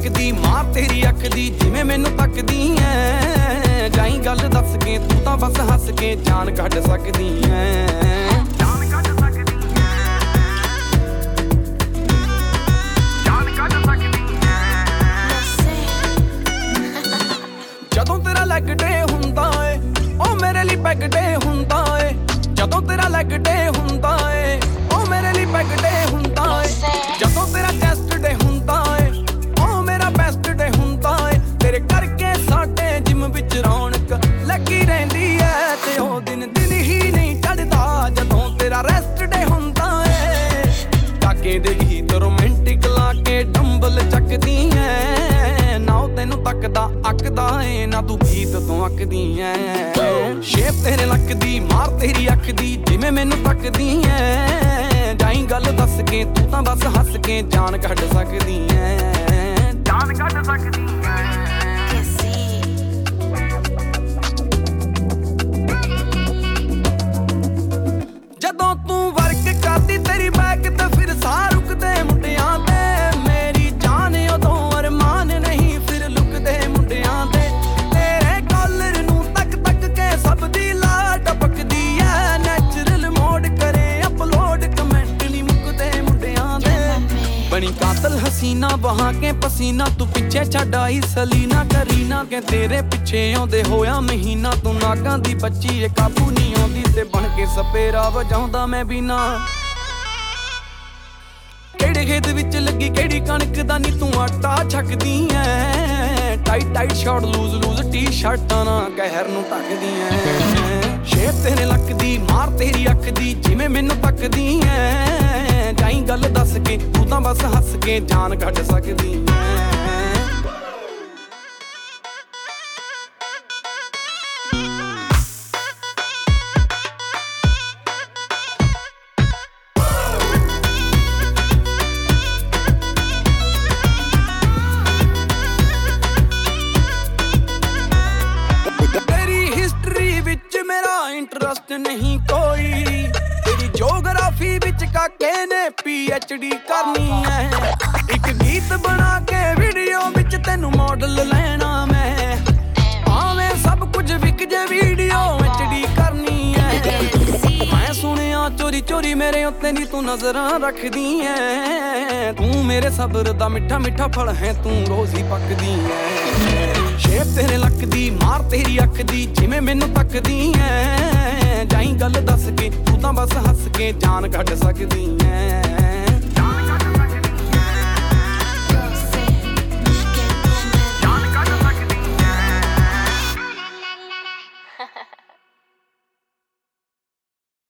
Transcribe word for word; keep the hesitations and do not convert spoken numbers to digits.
ਲੱਕਦੀ ਮਾਰ ਤੇਰੀ ਅੱਖ ਦੀ ਜਿਵੇਂ ਮੈਨੂੰ ਤੱਕਦੀ ਐ ਜਾਈ ਗੱਲ ਦੱਸ ਕੇ ਤੂੰ ਤਾਂ ਬਸ ਹੱਸ ਕੇ ਜਾਨ ਕੱਢ ਸਕਦੀ ਐ ਜਾਨ ਕੱਢ ਸਕਦੀ ਐ ਜਾਨ ਕੱਢ ਸਕਦੀ ਐ ਜਦੋਂ ਤੇਰਾ ਲੈਗ ਡੇ ਹੁੰਦਾ ਏ ਉਹ ਮੇਰੇ ਲਈ ਪੈਗ ਡੇ ਹੁੰਦਾ ਏ ਜਦੋਂ ਤੇਰਾ ਲੈਗ ਡੇ ਹੁੰਦਾ ਏ ਉਹ ਮੇਰੇ ਲਈ ਪੈਗ ਡੇ ਹੁੰਦਾ ਏ ਜਦੋਂ ਤੇਰਾ ਚੈਸਟ ਡੇ ਹੁੰਦਾ ਏ ਉਹ ਮੇਰਾ ਬੈਸਟ ਡੇ ਹੁੰਦਾ ਏ ਤੇਰੇ ਕਰਕੇ ਸਾਡੇ ਜਿਮ ਵਿੱਚ ਰੌਣਕ ਲੱਗੀ ਰਹਿੰਦੀ ਐ ਤੇ ਉਹ ਦਿਨ ਦਿਨ ਹੀ ਨਹੀਂ ਚੜਦਾ ਜਦੋਂ ਤੇਰਾ ਰੈਸਟ ਡੇ ਹੁੰਦਾ ਏ ਕਾਕੇ ਦੇ ਗੀਤ ਰੋਮਾਂਟਿਕ ਲਾ ਕੇ ਡੰਬਲ ਚੱਕਦੀ ਐ ਨਾ ਉਹ ਤੈਨੂੰ ਤੱਕਦਾ ਅੱਕਦਾ ਏ ਨਾ ਤੂੰ ਗੀਤ ਤੋਂ ਅੱਕਦੀ ਐ ਸ਼ੇਪ ਤੇਰੇ ਲੱਕਦੀ ਮਾਰ ਤੇਰੀ ਅੱਖ ਦੀ ਜਿਵੇਂ ਮੈਨੂੰ ਤੱਕਦੀ ਐ ਜਾਈ ਗੱਲ ਦੱਸ ਕੇ ਤੂੰ ਤਾਂ ਬਸ ਹੱਸ ਕੇ ਜਾਨ ਕੱਢ ਸਕਦੀ ਐ ਜਾਨ ਕੱਢ ਸਕਦੀ ਐ ਜਦੋਂ ਤੂੰ ਵਰਕ ਕਰਦੀ ਤੇਰੀ ਬੈਕ ਤੇ ਫਿਰ ਸਾਹ ਰੁਕਦੇ ਮੁੰਡਿਆਂ ਦੇ ਮੇਰੀ ਜਾਨ ਉਦੋਂ ਅਰਮਾਨ ਨਹੀਂ ਫਿਰ ਲੁਕਦੇ ਮੁੰਡਿਆਂ ਦੇ ਤੇਰੇ ਕਾਲਰ ਨੂੰ ਤੱਕ ਤੱਕ ਕੇ ਸਭ ਦੀ ਲਾ ਟਪਕਦੀ ਐ ਨੈਚੁਰਲ ਮੋਡ ਕਰੇ ਅਪਲੋਡ ਕਮੈਂਟ ਨਹੀਂ ਮੁੱਕਦੇ ਮੁੰਡਿਆਂ ਦੇ ਬਣੀ ਕਾਤਲ ਹਸੀਨਾ ਬਹਾ ਕੇ ਪਸੀਨਾ ਤੂੰ ਪਿੱਛੇ ਛੱਡ ਆਈ ਸਲੀਨਾ ਕਰੀਨਾ ਕਿ ਤੇਰੇ ਪਿੱਛੇ ਆਉਂਦੇ ਹੋਇਆ ਮਹੀਨਾ ਤੂੰ ਨਾਗਾਂ ਦੀ ਬੱਚੀ ਏ ਕਾਬੂ ਨਹੀਂ ਆਉਂਦੀ ਤੇ ਬਣ ਕੇ ਸਪੇਰਾ ਵਜਾਉਂਦਾ ਮੈਂ ਬਿਨਾ ਕਿਹੜੇ ਖੇਤ ਵਿੱਚ ਲੱਗੀ ਕਿਹੜੀ ਕਣਕ ਦਾ ਨੀ ਤੂੰ ਆਟਾ ਛਕਦੀ ਐ tight tight short loose loose T ਸ਼ਰਟਾਂ ਨਾਲ ਕਹਿਰ ਨੂੰ ਢੱਕਦੀ ਐ ਸ਼ੇਪ ਤੇਰੇ ਲੱਕਦੀ ਮਾਰ ਤੇਰੀ ਅੱਖ ਦੀ ਜਿਵੇਂ ਮੈਨੂੰ ਤੱਕਦੀ ਐ ਜਾਈ ਗੱਲ ਦੱਸ ਕੇ ਤੂੰ ਤਾਂ ਬਸ ਹੱਸ ਕੇ ਜਾਨ ਕੱਢ ਸਕਦੀ ਐ ਇੰਟਰਸਟ ਨਹੀਂ ਕੋਈ ਤੇਰੀ ਜੀਓਗ੍ਰਾਫੀ ਵਿੱਚ ਕਾਕੇ ਨੇ ਪੀ ਐਚ ਡੀ ਕਰਨੀ ਐ ਇੱਕ ਗੀਤ ਬਣਾ ਕੇ ਵੀਡੀਓ ਵਿੱਚ ਤੈਨੂੰ ਮਾਡਲ ਲੈਣਾ ਮੈਂ ਭਾਵੇਂ ਸਭ ਕੁਝ ਵਿਕ ਜੇ ਵੀਡੀਓ ਐਚ ਡੀ ਕਰਨੀ ਐ ਮੈਂ ਸੁਣਿਆ ਚੋਰੀ ਚੋਰੀ ਮੇਰੇ ਉੱਤੇ ਨੀ ਤੂੰ ਨਜ਼ਰਾਂ ਰੱਖਦੀ ਐ ਤੂੰ ਮੇਰੇ ਸਬਰ ਦਾ ਮਿੱਠਾ ਮਿੱਠਾ ਫਲ ਹੈ ਤੂੰ ਰੋਜ਼ ਹੀ ਪੱਕਦੀ ਐ ਸ਼ੇਪ ਤੇਰੇ ਲੱਕਦੀ ਮਾਰ ਤੇਰੀ ਅੱਖ ਦੀ ਜਿਵੇਂ ਮੈਨੂੰ ਤੱਕਦੀ ਐ ਜਾਈ ਗੱਲ ਦੱਸ ਕੇ ਤੂੰ ਤਾਂ ਬਸ ਹੱਸ ਕੇ ਜਾਨ ਕੱਢ ਸਕਦੀ ਐ